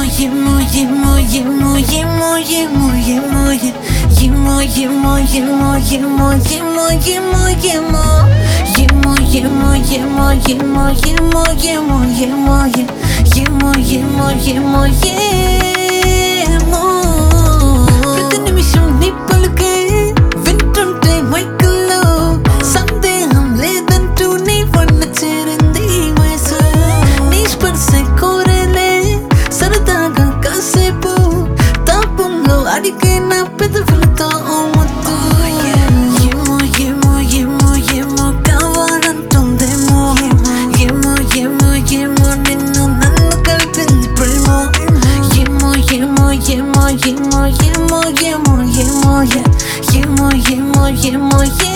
ప్రతి నిమిషం నీ పలుకే వింటుంటే మైకల్లో సందేహం లేదంటూ నీ వన్న చేరింది వయసు నీ స్పర్శ కోరేలే సరదాగా కాసేపు తాపంలో అడిగే నా పెదవులతో ఓ ముద్దు ఏమో ఏమో ఏమో ఏమో కావాలంటుందేమో ఏమో ఏమో ఏమో నిన్ను నన్ను కలిపింది ప్రేమ ఏమో ఏమో ఏమో ఏమో ఏమో ఏమో ఏమో ఏమో ఏమో ఏమో